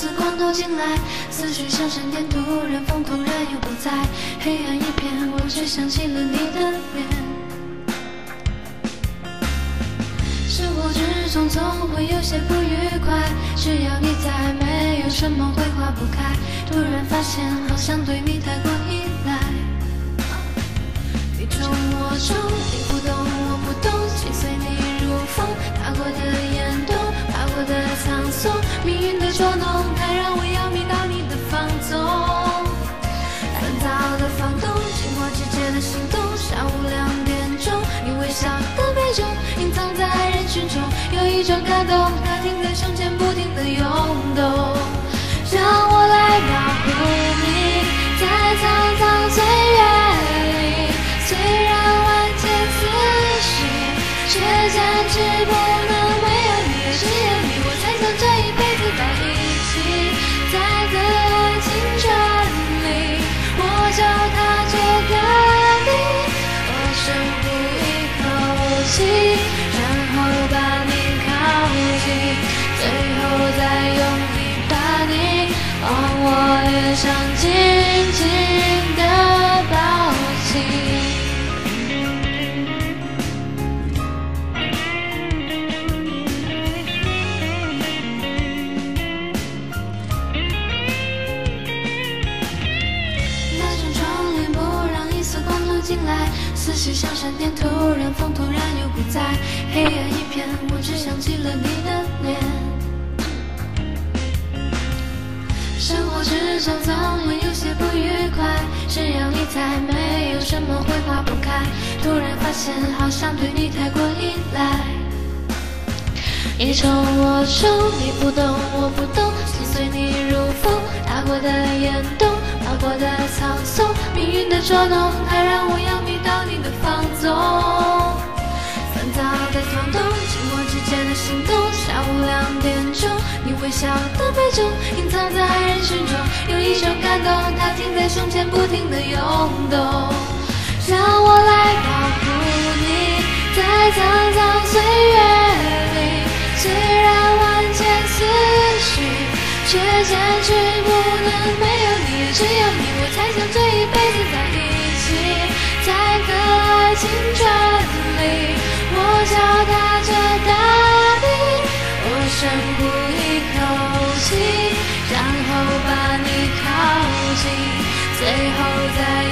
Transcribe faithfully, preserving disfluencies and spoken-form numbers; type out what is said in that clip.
丝光透进来，思绪像闪电，突然风突然又不在，黑暗一片，我只想起了你的脸。生活之中总会有些不愉快，只要你在，没有什么会化不开。突然发现，好像对你太过依赖。你宠我宠，你不懂我不懂，心随你如风，踏过的眼动，爬过的苍松，命运的捉弄，它让我要迷到你的放纵。烦躁的房东，紧迫季节的心动，下午两点钟，你微笑的杯中，隐藏在人群中，有一种感动，它停在胸前，不停的涌动。让我来保护你，在苍苍岁月里，虽然万千思绪，却坚持不能没有你，也只有你，我才想这一辈子在一起。在个爱青春里，我脚踏着大地，我深呼一口气，然后把你靠近，最后再用力把你往我脸上紧紧地抱紧。进来，思绪像闪电，突然风突然又不在，黑暗一片，我只想起了你的脸。生活之中总会有些不愉快，只要你在，没有什么会化不开。突然发现，好像对你太过依赖。你宠我宠，你不懂我不懂，心随你如风，踏过的眼动，爬过的苍松，命运的捉弄，它让我要迷到你的放纵。烦躁的房东，紧迫季节的心动，下午两点钟，你微笑的杯中，隐藏在人群中，有一种感动，它停在胸前，不停的涌动。让我来保护你，在苍苍岁月里，虽然万千思绪，却坚持不能没有你，也只有你，我才想这一辈子在一起。在个爱青春里，我脚踏着大地，我深呼一口气，然后把你靠近，最后再